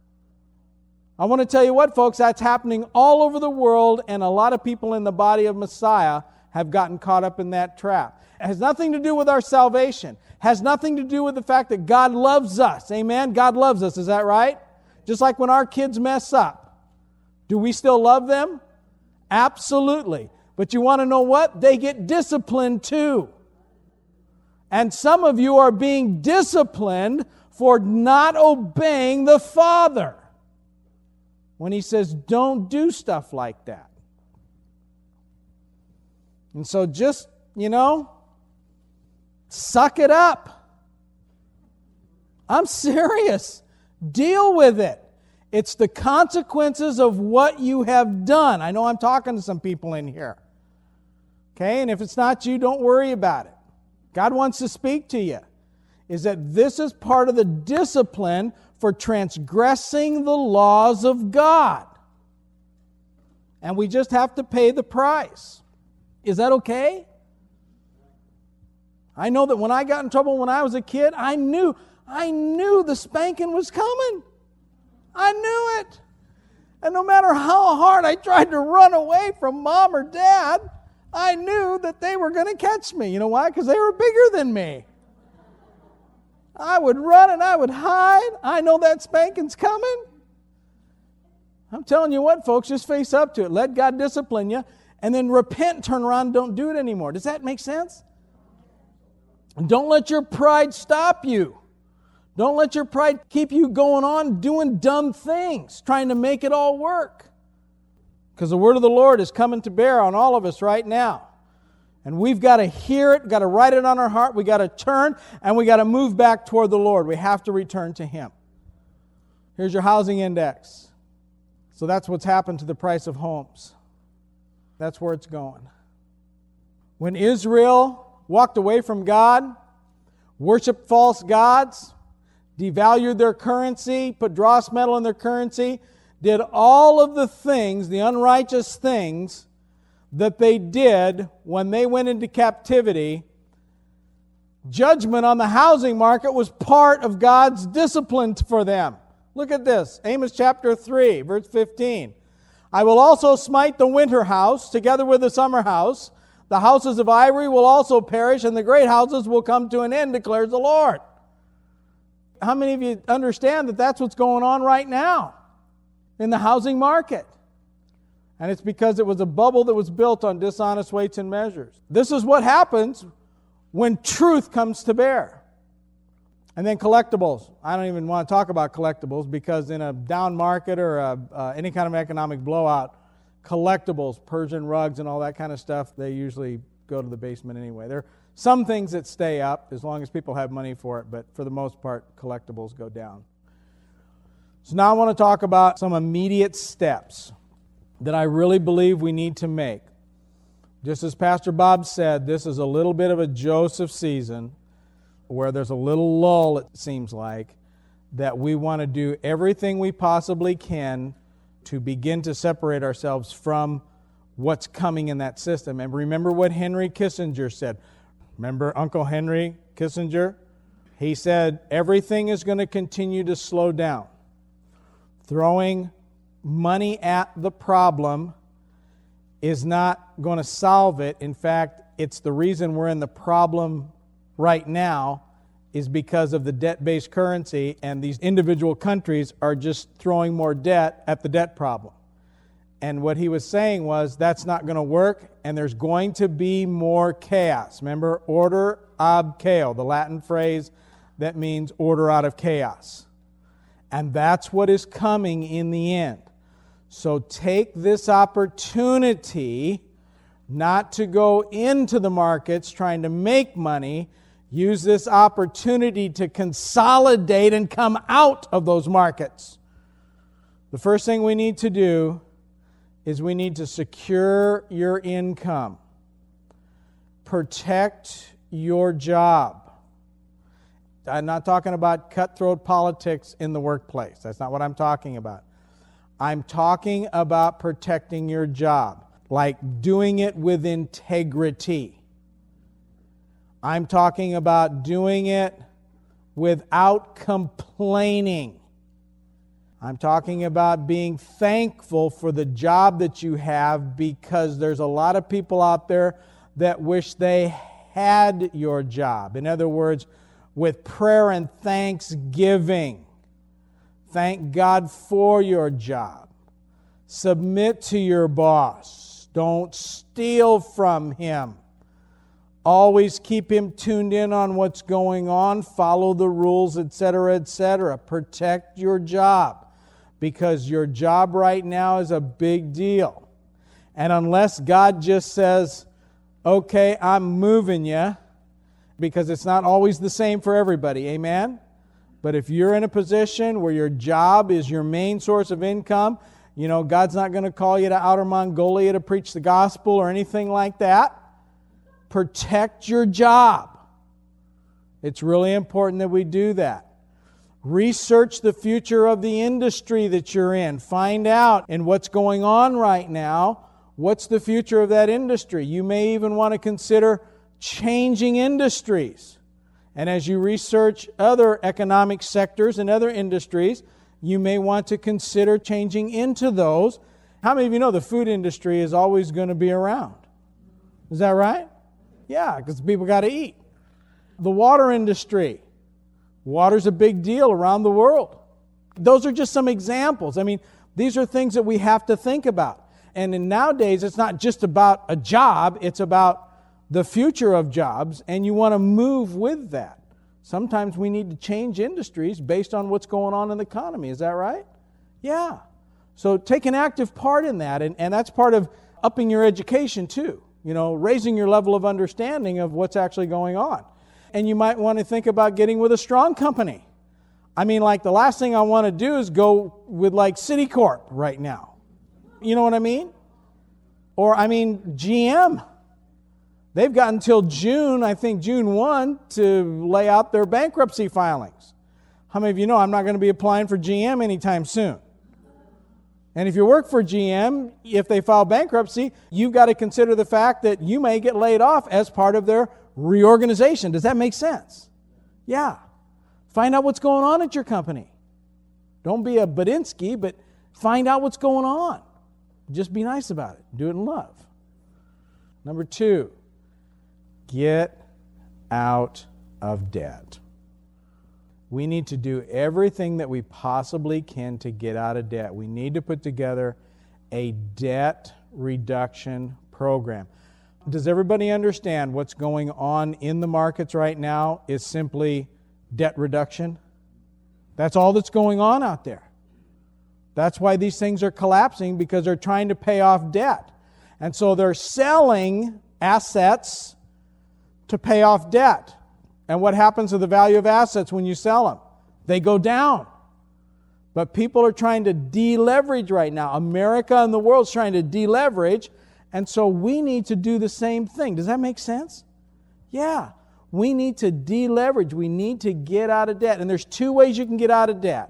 I want to tell you what, folks, that's happening all over the world, and a lot of people in the body of Messiah have gotten caught up in that trap. It has nothing to do with our salvation. It has nothing to do with the fact that God loves us. Amen? God loves us. Is that right? Just like when our kids mess up. Do we still love them? Absolutely. But you want to know what? They get disciplined too. And some of you are being disciplined for not obeying the Father when He says, don't do stuff like that. And so just, suck it up. I'm serious. Deal with it. It's the consequences of what you have done. I know I'm talking to some people in here. Okay, and if it's not you, don't worry about it. God wants to speak to you. Is that this is part of the discipline for transgressing the laws of God. And we just have to pay the price. Is that okay? I know that when I got in trouble when I was a kid, I knew the spanking was coming. I knew it. And no matter how hard I tried to run away from Mom or Dad, I knew that they were going to catch me. You know why? Because they were bigger than me. I would run and I would hide. I know that spanking's coming. I'm telling you what, folks, just face up to it. Let God discipline you, and then repent, turn around, and don't do it anymore. Does that make sense? Don't let your pride stop you. Don't let your pride keep you going on doing dumb things, trying to make it all work. Because the word of the Lord is coming to bear on all of us right now. And we've got to hear it, got to write it on our heart, we got to turn, and we got to move back toward the Lord. We have to return to Him. Here's your housing index. So that's what's happened to the price of homes. That's where it's going. When Israel walked away from God, worshiped false gods, devalued their currency, put dross metal in their currency, did all of the things, the unrighteous things that they did when they went into captivity, judgment on the housing market was part of God's discipline for them. Look at this, Amos chapter 3, verse 15. I will also smite the winter house together with the summer house. The houses of ivory will also perish, and the great houses will come to an end, declares the Lord. How many of you understand that that's what's going on right now in the housing market? And it's because it was a bubble that was built on dishonest weights and measures. This is what happens when truth comes to bear. And then collectibles. I don't even want to talk about collectibles because in a down market or any kind of economic blowout, collectibles, Persian rugs and all that kind of stuff, they usually go to the basement anyway. There are some things that stay up as long as people have money for it, but for the most part, collectibles go down. So now I want to talk about some immediate steps that I really believe we need to make. Just as Pastor Bob said, this is a little bit of a Joseph season where there's a little lull, it seems like, that we want to do everything we possibly can to begin to separate ourselves from what's coming in that system. And remember what Henry Kissinger said. Remember Uncle Henry Kissinger? He said, everything is going to continue to slow down. Throwing money at the problem is not going to solve it. In fact, it's the reason we're in the problem right now is because of the debt-based currency, and these individual countries are just throwing more debt at the debt problem. And what he was saying was that's not going to work, and there's going to be more chaos. Remember, order ab chaos, the Latin phrase that means order out of chaos. And that's what is coming in the end. So take this opportunity not to go into the markets trying to make money. Use this opportunity to consolidate and come out of those markets. The first thing we need to do is we need to secure your income. Protect your job. I'm not talking about cutthroat politics in the workplace. That's not what I'm talking about. I'm talking about protecting your job, like doing it with integrity. I'm talking about doing it without complaining. I'm talking about being thankful for the job that you have, because there's a lot of people out there that wish they had your job. In other words, with prayer and thanksgiving, thank God for your job. Submit to your boss. Don't steal from him. Always keep him tuned in on what's going on. Follow the rules, etc., etc. Protect your job, because your job right now is a big deal. And unless God just says, okay, I'm moving you, because it's not always the same for everybody, amen? But if you're in a position where your job is your main source of income, God's not going to call you to outer Mongolia to preach the gospel or anything like that. Protect your job. It's really important that we do that. Research the future of the industry that you're in. Find out in what's going on right now, what's the future of that industry. You may even want to consider changing industries. And as you research other economic sectors and other industries, you may want to consider changing into those. How many of you know the food industry is always going to be around? Is that right? Yeah, because people got to eat. The water industry. Water's a big deal around the world. Those are just some examples. I mean, these are things that we have to think about. And nowadays, it's not just about a job, it's about the future of jobs, and you want to move with that. Sometimes we need to change industries based on what's going on in the economy. Is that right? Yeah. So take an active part in that, and that's part of upping your education too. Raising your level of understanding of what's actually going on. And you might want to think about getting with a strong company. I mean, like the last thing I want to do is go with like Citicorp right now. You know what I mean? Or GM. They've got until June 1, to lay out their bankruptcy filings. How many of you know I'm not going to be applying for GM anytime soon? And if you work for GM, if they file bankruptcy, you've got to consider the fact that you may get laid off as part of their reorganization. Does that make sense? Yeah. Find out what's going on at your company. Don't be a Badinsky, but find out what's going on. Just be nice about it. Do it in love. Number 2, get out of debt. We need to do everything that we possibly can to get out of debt. We need to put together a debt reduction program. Does everybody understand what's going on in the markets right now is simply debt reduction? That's all that's going on out there. That's why these things are collapsing, because they're trying to pay off debt. And so they're selling assets to pay off debt. And what happens to the value of assets when you sell them? They go down. But people are trying to deleverage right now. America and the world's trying to deleverage. And so we need to do the same thing. Does that make sense? Yeah. We need to deleverage. We need to get out of debt. And there's 2 ways you can get out of debt.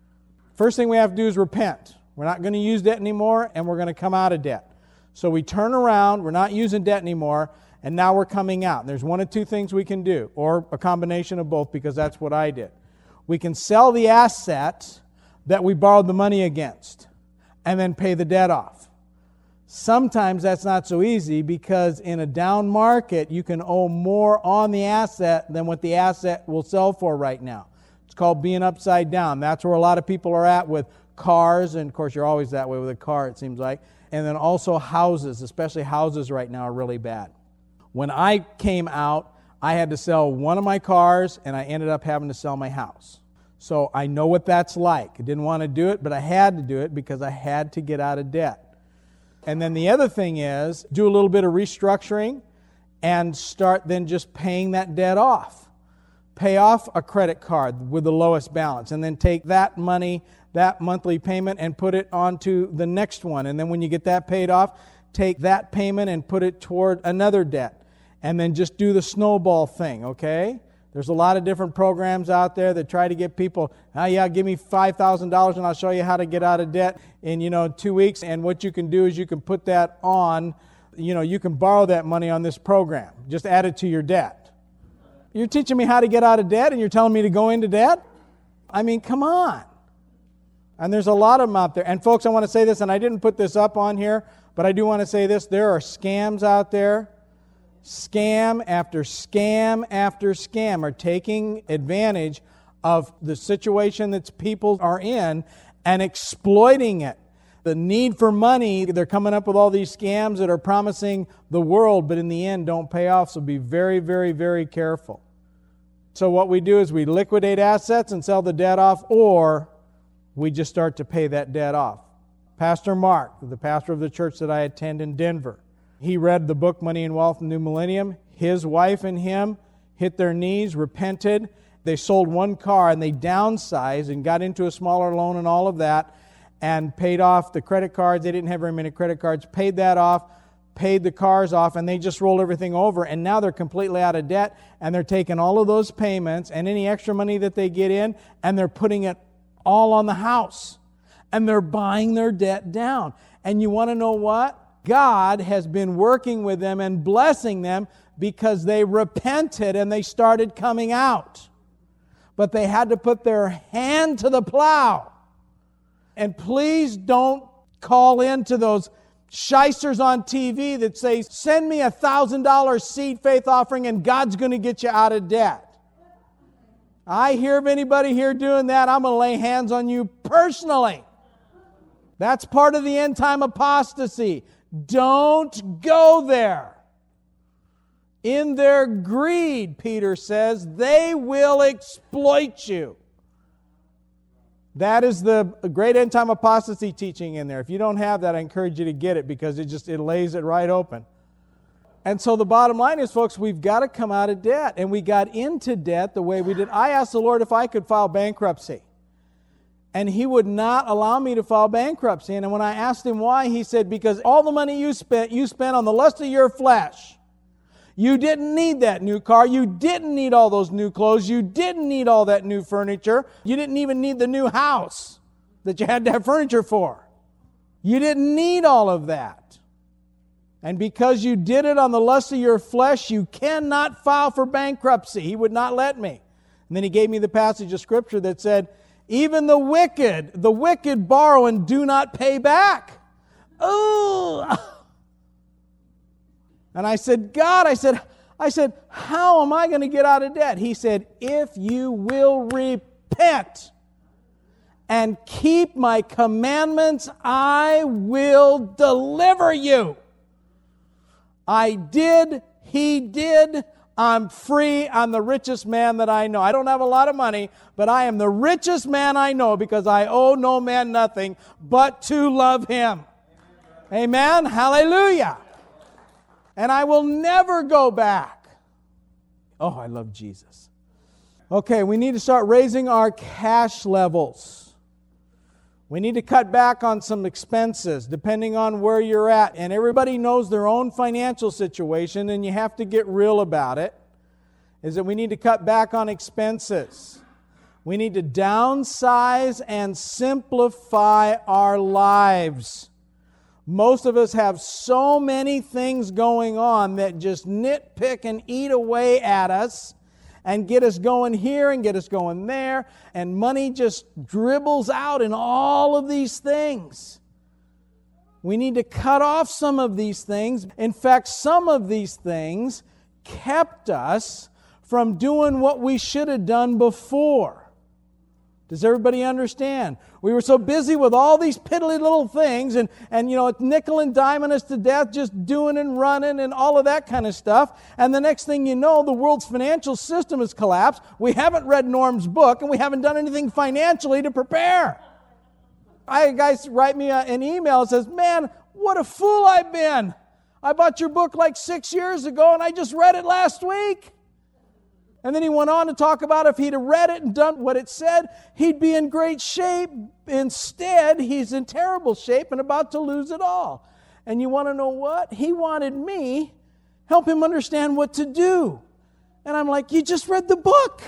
First thing we have to do is repent. We're not going to use debt anymore, and we're going to come out of debt. So we turn around, we're not using debt anymore, and now we're coming out. And there's 1 of 2 things we can do, or a combination of both, because that's what I did. We can sell the asset that we borrowed the money against and then pay the debt off. Sometimes that's not so easy, because in a down market, you can owe more on the asset than what the asset will sell for right now. It's called being upside down. That's where a lot of people are at with cars, and of course you're always that way with a car, it seems like. And then also houses, especially houses right now are really bad. When I came out, I had to sell 1 of my cars, and I ended up having to sell my house. So I know what that's like. I didn't want to do it, but I had to do it because I had to get out of debt. And then the other thing is, do a little bit of restructuring and start then just paying that debt off. Pay off a credit card with the lowest balance, and then take that money, that monthly payment, and put it onto the next one. And then when you get that paid off, take that payment and put it toward another debt. And then just do the snowball thing, okay? There's a lot of different programs out there that try to get people, give me $5,000 and I'll show you how to get out of debt in, 2 weeks. And what you can do is you can put that on, you can borrow that money on this program. Just add it to your debt. You're teaching me how to get out of debt and you're telling me to go into debt? I mean, come on. And there's a lot of them out there. And folks, I want to say this, and I didn't put this up on here, but I do want to say this. There are scams out there. Scam after scam after scam are taking advantage of the situation that people are in and exploiting it. the need for money. They're coming up with all these scams that are promising the world, but in the end don't pay off. So be very, very, very careful. So what we do is we liquidate assets and sell the debt off, or we just start to pay that debt off. Pastor Mark, the pastor of the church that I attend in Denver, he read the book Money and Wealth in the New Millennium. His wife and him hit their knees, repented. They sold one car and they downsized and got into a smaller loan and all of that and paid off the credit cards. They didn't have very many credit cards. Paid that off, paid the cars off, and they just rolled everything over. And now they're completely out of debt, and they're taking all of those payments and any extra money that they get in, and they're putting it all on the house. And they're buying their debt down. And you want to know what? God has been working with them and blessing them because they repented and they started coming out. But they had to put their hand to the plow. And please don't call into those shysters on TV that say, send me $1,000 seed faith offering and God's going to get you out of debt. I hear of anybody here doing that, I'm going to lay hands on you personally. That's part of the end time apostasy. Don't go there. In their greed, Peter says, they will exploit you. That is the great end time apostasy teaching in there. If you don't have that, I encourage you to get it because it lays it right open. And so the bottom line is, folks, we've got to come out of debt. And we got into debt the way we did. I asked the Lord if I could file bankruptcy. And He would not allow me to file bankruptcy. And when I asked Him why, He said, because all the money you spent on the lust of your flesh. You didn't need that new car. You didn't need all those new clothes. You didn't need all that new furniture. You didn't even need the new house that you had to have furniture for. You didn't need all of that. And because you did it on the lust of your flesh, you cannot file for bankruptcy. He would not let me. And then He gave me the passage of Scripture that said, even the wicked borrow and do not pay back. Oh! And I said, God, I said, how am I going to get out of debt? He said, if you will repent and keep my commandments, I will deliver you. I did, He did, I'm free, I'm the richest man that I know. I don't have a lot of money, but I am the richest man I know because I owe no man nothing but to love Him. Amen? Hallelujah. And I will never go back. Oh, I love Jesus. Okay, we need to start raising our cash levels. We need to cut back on some expenses depending on where you're at. And everybody knows their own financial situation, and you have to get real about it, is that we need to cut back on expenses. We need to downsize and simplify our lives. Most of us have so many things going on that just nitpick and eat away at us and get us going here and get us going there, and money just dribbles out in all of these things. We need to cut off some of these things. In fact, some of these things kept us from doing what we should have done before. Does everybody understand? We were so busy with all these piddly little things and nickel and diming us to death, just doing and running and all of that kind of stuff. And the next thing you know, the world's financial system has collapsed. We haven't read Norm's book and we haven't done anything financially to prepare. I had guys write me an email that says, man, what a fool I've been. I bought your book like 6 years ago and I just read it last week. And then he went on to talk about if he'd have read it and done what it said, he'd be in great shape. Instead, he's in terrible shape and about to lose it all. And you want to know what? He wanted me help him understand what to do. And I'm like, you just read the book.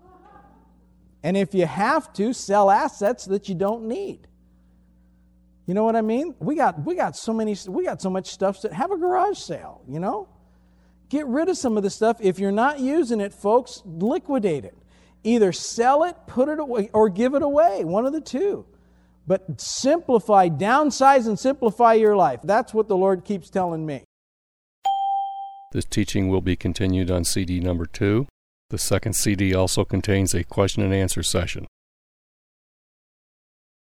And if you have to, sell assets that you don't need. You know what I mean? We got so much stuff that have a garage sale, you know? Get rid of some of the stuff. If you're not using it, folks, liquidate it. Either sell it, put it away, or give it away. One of the two. But simplify, downsize and simplify your life. That's what the Lord keeps telling me. This teaching will be continued on CD number 2. The second CD also contains a question and answer session.